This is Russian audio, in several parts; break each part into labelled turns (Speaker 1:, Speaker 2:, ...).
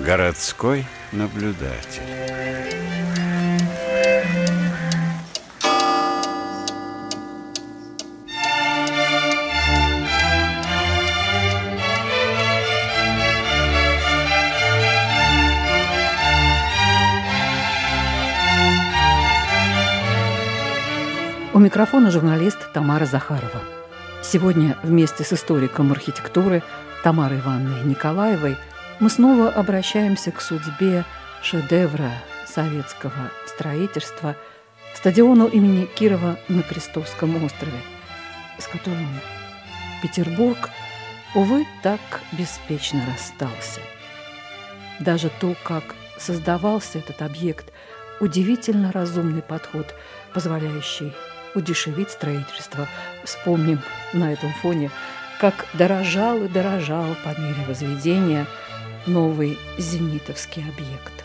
Speaker 1: Городской наблюдатель.
Speaker 2: У микрофона журналист Тамара Захарова. Сегодня вместе с историком архитектуры Тамарой Ивановной Николаевой мы снова обращаемся к судьбе шедевра советского строительства, стадиону имени Кирова на Крестовском острове, с которым Петербург, увы, так беспечно расстался. Даже то, как создавался этот объект, удивительно разумный подход, позволяющий удешевить строительство. Вспомним на этом фоне, как дорожал и дорожал по мере возведения новый зенитовский объект.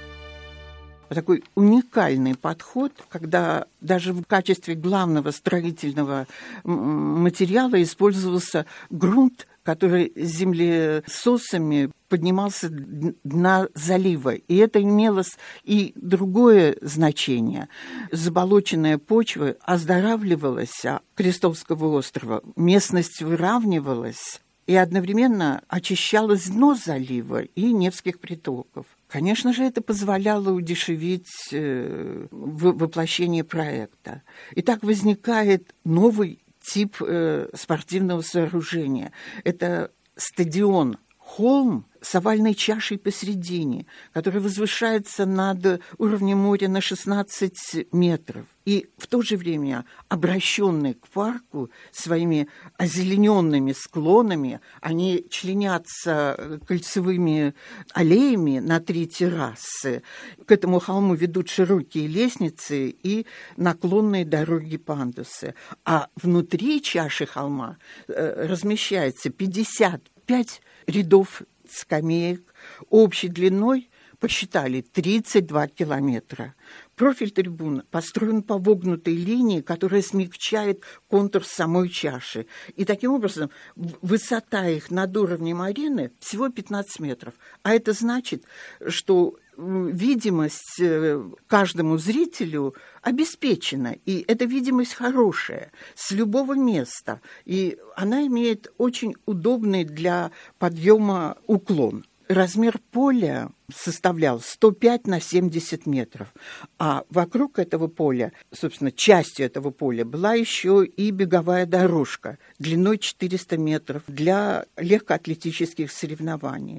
Speaker 3: Такой уникальный подход, когда даже в качестве главного строительного материала использовался грунт, который землесосами поднимался с дна залива. И это имело и другое значение. Заболоченная почва оздоравливалась Крестовского острова, местность выравнивалась, и одновременно очищалось дно залива и Невских притоков. Конечно же, это позволяло удешевить воплощение проекта. И так возникает новый тип спортивного сооружения. Это стадион-холм с овальной чашей посередине, который возвышается над уровнем моря на 16 метров. И в то же время обращенный к парку своими озелененными склонами, они членятся кольцевыми аллеями на 3 террасы. К этому холму ведут широкие лестницы и наклонные дороги-пандусы. А внутри чаши холма размещается 55 рядов скамеек общей длиной, посчитали, 32 километра. Профиль трибун построен по вогнутой линии, которая смягчает контур самой чаши. И таким образом высота их над уровнем арены всего 15 метров. А это значит, что видимость каждому зрителю обеспечена. И эта видимость хорошая, с любого места. И она имеет очень удобный для подъема уклон. Размер поля составлял 105 на 70 метров, а вокруг этого поля, собственно, частью этого поля была еще и беговая дорожка длиной 400 метров для легкоатлетических соревнований.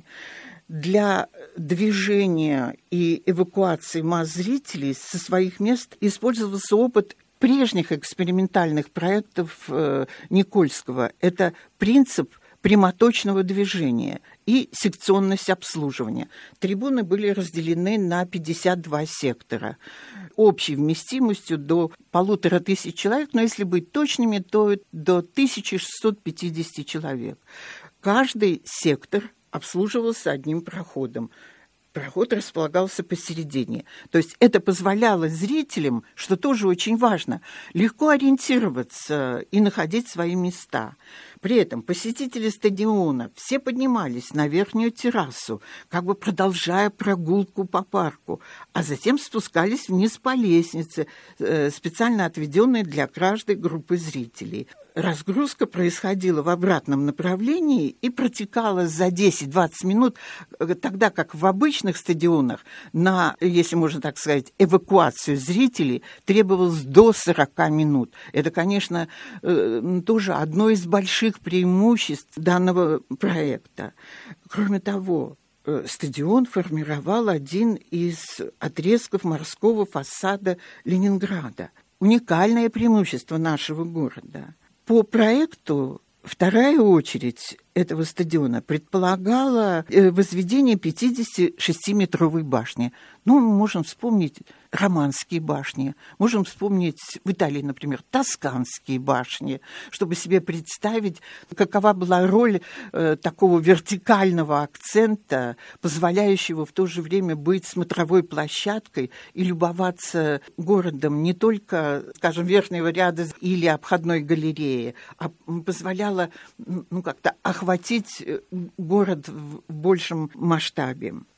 Speaker 3: Для движения и эвакуации масс зрителей со своих мест использовался опыт прежних экспериментальных проектов Никольского. Это принцип прямоточного движения и секционность обслуживания. Трибуны были разделены на 52 сектора. Общей вместимостью до 1500 человек, но если быть точными, то до 1650 человек. Каждый сектор обслуживался одним проходом. Проход располагался посередине. То есть это позволяло зрителям, что тоже очень важно, легко ориентироваться и находить свои места. При этом посетители стадиона все поднимались на верхнюю террасу, как бы продолжая прогулку по парку, а затем спускались вниз по лестнице, специально отведенной для каждой группы зрителей. Разгрузка происходила в обратном направлении и протекала за 10-20 минут, тогда как в обычных стадионах на, если можно так сказать, эвакуацию зрителей требовалось до 40 минут. Это, конечно, тоже одно из больших преимуществ данного проекта. Кроме того, стадион формировал один из отрезков морского фасада Ленинграда. Уникальное преимущество нашего города. По проекту вторая очередь этого стадиона предполагала возведение 56-метровой башни. Ну, мы можем вспомнить романские башни, можем вспомнить в Италии, например, тосканские башни, чтобы себе представить, какова была роль такого вертикального акцента, позволяющего в то же время быть смотровой площадкой и любоваться городом не только, скажем, верхнего ряда или обходной галереи, а позволяла как-то охватить город в большем масштабе.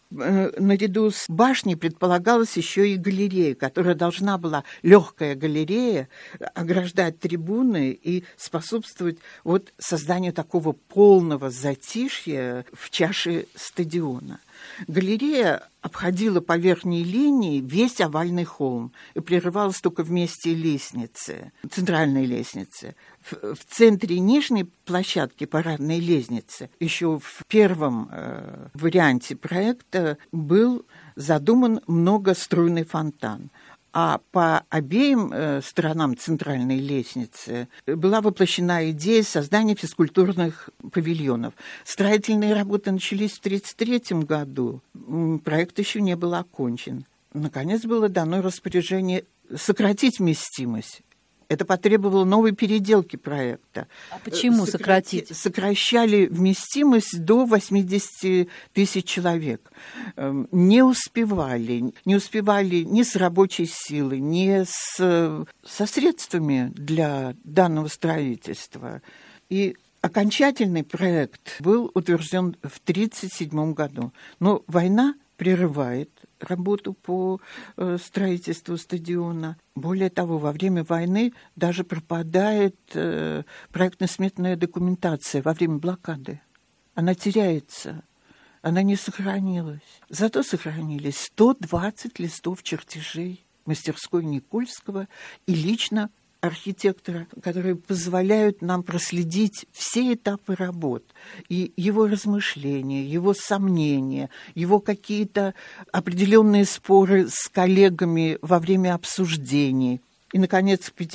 Speaker 3: Наряду с башней предполагалась еще и галерея, которая должна была, легкая галерея, ограждать трибуны и способствовать вот созданию такого полного затишья в чаше стадиона. Галерея обходила по верхней линии весь овальный холм и прерывалась только в месте лестницы, центральной лестницы. В центре нижней площадки парадной лестницы еще в первом варианте проекта был задуман многоструйный фонтан. А по обеим сторонам центральной лестницы была воплощена идея создания физкультурных павильонов. Строительные работы начались в 1933 году. Проект еще не был окончен. Наконец было дано распоряжение сократить вместимость. Это потребовало новой переделки проекта.
Speaker 2: А почему сократить?
Speaker 3: Сокращали вместимость до 80 тысяч человек. Не успевали ни с рабочей силой, ни со средствами для данного строительства. И окончательный проект был утвержден в 1937 году. Но война прерывает работу по строительству стадиона. Более того, во время войны даже пропадает проектно-сметная документация во время блокады. Она теряется, она не сохранилась. Зато сохранились 120 листов чертежей мастерской Никольского и лично архитектора, которые позволяют нам проследить все этапы работ, и его размышления, его сомнения, его какие-то определенные споры с коллегами во время обсуждений. И, наконец, к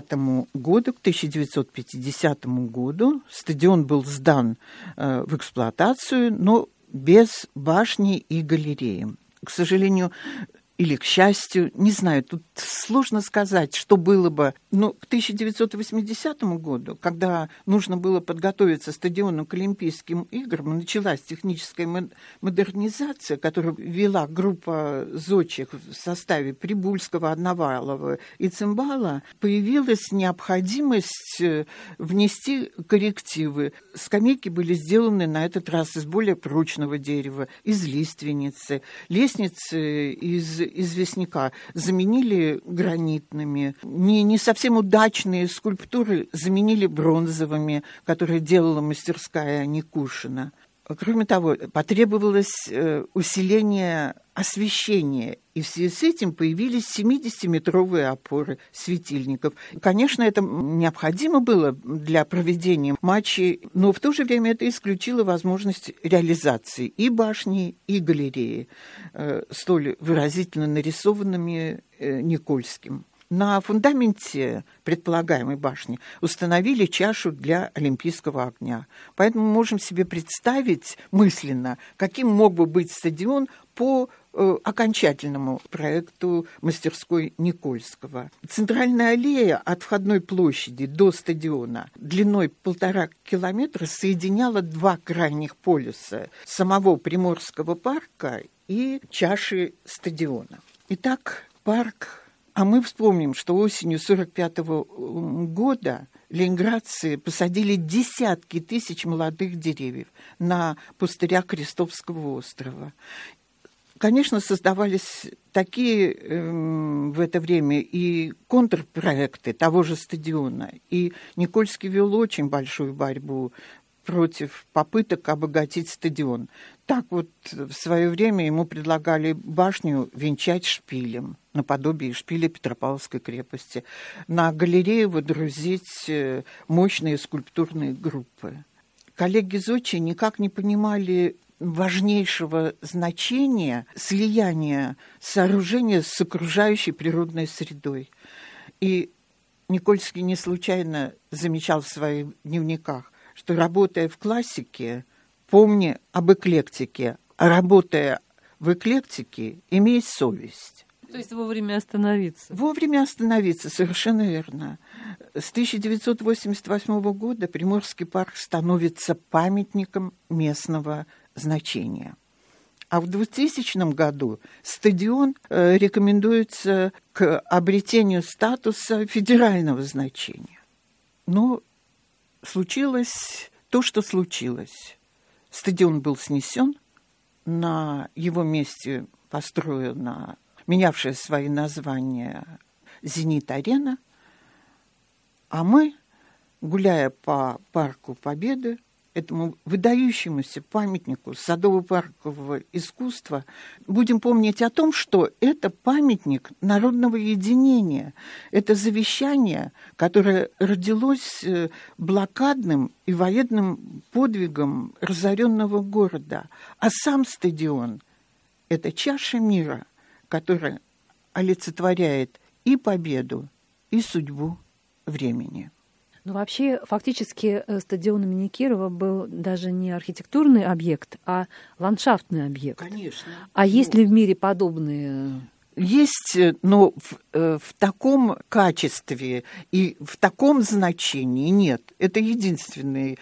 Speaker 3: 1950 году стадион был сдан в эксплуатацию, но без башни и галереи. К сожалению, или, к счастью, не знаю, тут сложно сказать, что было бы. Но к 1980 году, когда нужно было подготовиться стадиону к Олимпийским играм, началась техническая модернизация, которую вела группа зодчих в составе Прибульского, Одновалова и Цимбала, появилась необходимость внести коррективы. Скамейки были сделаны на этот раз из более прочного дерева, из лиственницы, лестницы из известняка заменили гранитными. Не совсем удачные скульптуры заменили бронзовыми, которые делала мастерская Никушина. Кроме того, потребовалось усиление освещения, и в связи с этим появились 70-метровые опоры светильников. Конечно, это необходимо было для проведения матчей, но в то же время это исключило возможность реализации и башни, и галереи, столь выразительно нарисованными Никольским. На фундаменте предполагаемой башни установили чашу для Олимпийского огня. Поэтому мы можем себе представить мысленно, каким мог бы быть стадион по окончательному проекту мастерской Никольского. Центральная аллея от входной площади до стадиона длиной 1,5 километра соединяла два крайних полюса самого Приморского парка и чаши стадиона. Итак, парк. А мы вспомним, что осенью 1945 года ленинградцы посадили десятки тысяч молодых деревьев на пустырях Крестовского острова. Конечно, создавались такие в это время и контрпроекты того же стадиона. И Никольский вел очень большую борьбу против попыток обогатить стадион. Так вот, в свое время ему предлагали башню венчать шпилем, наподобие шпиля Петропавловской крепости. На галерею водрузить мощные скульптурные группы. Коллеги зодчие никак не понимали важнейшего значения слияния сооружения с окружающей природной средой. И Никольский не случайно замечал в своих дневниках, что, работая в классике, помни об эклектике, а работая в эклектике, имей совесть.
Speaker 2: То есть вовремя остановиться.
Speaker 3: Вовремя остановиться, совершенно верно. С 1988 года Приморский парк становится памятником местного значения. А в 2000 году стадион рекомендуется к обретению статуса федерального значения. Но случилось то, что случилось. Стадион был снесен, на его месте построена, менявшая свои названия, «Зенит-арена», а мы, гуляя по Парку Победы, этому выдающемуся памятнику садово-паркового искусства, будем помнить о том, что это памятник народного единения. Это завещание, которое родилось блокадным и военным подвигом разоренного города. А сам стадион – это чаша мира, которая олицетворяет и победу, и судьбу времени.
Speaker 2: Ну, вообще, фактически стадион имени Кирова был даже не архитектурный объект, а ландшафтный объект.
Speaker 3: Конечно.
Speaker 2: А есть ли в мире подобные?
Speaker 3: Есть, но в таком качестве и в таком значении нет. Это единственное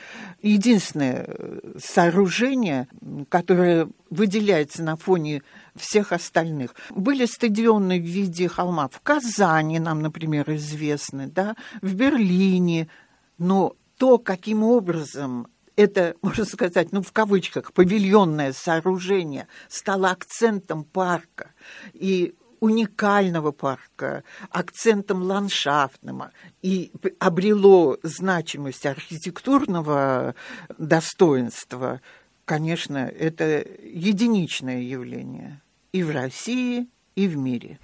Speaker 3: сооружение, которое выделяется на фоне всех остальных. Были стадионы в виде холма в Казани, нам, например, известны, да, в Берлине, но то, каким образом это, можно сказать, в кавычках, павильонное сооружение стало акцентом парка и уникального парка, акцентом ландшафтным, и обрело значимость архитектурного достоинства, конечно, это единичное явление и в России, и в мире.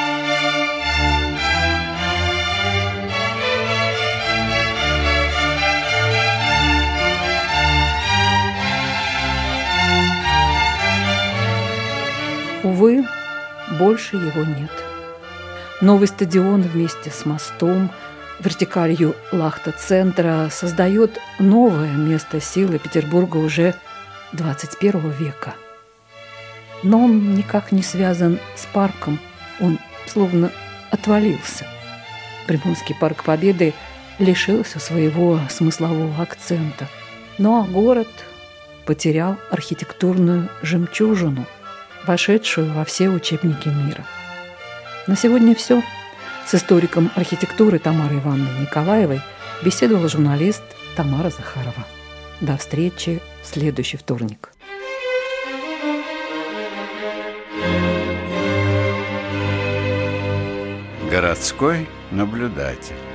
Speaker 2: Увы, больше его нет. Новый стадион вместе с мостом, вертикалью Лахта-центра создает новое место силы Петербурга уже 21 века. Но он никак не связан с парком, он словно отвалился. Приморский парк Победы лишился своего смыслового акцента. Ну а город потерял архитектурную жемчужину, вошедшую во все учебники мира. На сегодня все. С историком архитектуры Тамарой Ивановной Николаевой беседовала журналист Тамара Захарова. До встречи в следующий вторник.
Speaker 1: Городской наблюдатель.